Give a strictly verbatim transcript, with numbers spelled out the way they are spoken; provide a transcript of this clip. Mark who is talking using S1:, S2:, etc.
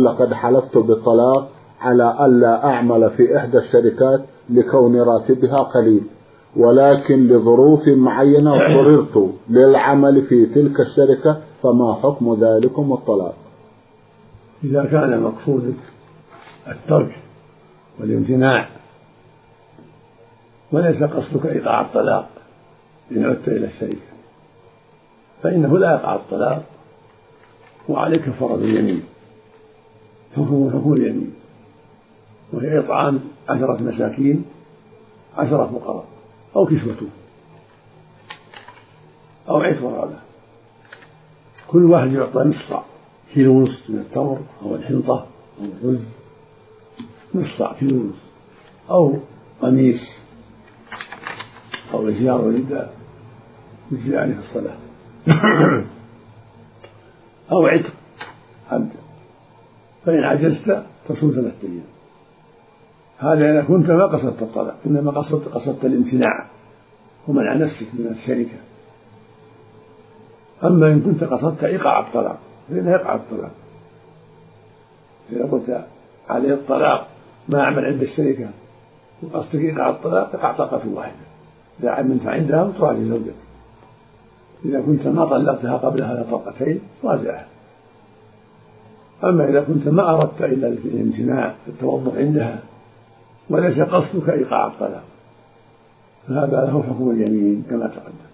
S1: تقول لقد حلفت بالطلاق على ألا أعمل في إحدى الشركات لكون راتبها قليل، ولكن لظروف معينة اضطررت للعمل في تلك الشركة، فما حكم ذلكم الطلاق؟
S2: إذا كان مقصودك الترك والامتناع وليس قصدك إيقاع الطلاق إن عدت إلى الشركة، فإنه لا يقع الطلاق وعليك كفارة اليمين، حكم حكم اليمين، وهي إطعام عشرة مساكين عشرة فقراء أو كسوته أو عتق رقبة، كل واحد يعطى نصف صاع، كيلو ونصف من التمر أو الحنطة أو الرز، نصف صاع كيلو ونصف، أو قميص أو إزار ورداء يجزي عليه الصلاة أو عتق عبد، فإن عجزت تصوم ثلاثة أيام. هذا إذا كنت ما قصدت الطلاق، إنما قصدت قصدت الامتناع ومنع نفسك من الشركة. أما إن كنت قصدت إيقاع الطلاق فإنه يقع الطلاق. إذا قلت عليه الطلاق ما أعمل عند الشركة وقصدك إيقاع الطلاق تقع طلقة واحدة، إذا عملت عندها وتراجع زوجك. إذا كنت ما طلقتها قبل هذا طلقتين راجعها. أما إذا كنت ما أردت إلا الامتناع في التوضؤ عندها وليس قصدك إيقاع الطلاق، فهذا له حكم اليمين كما تقدم.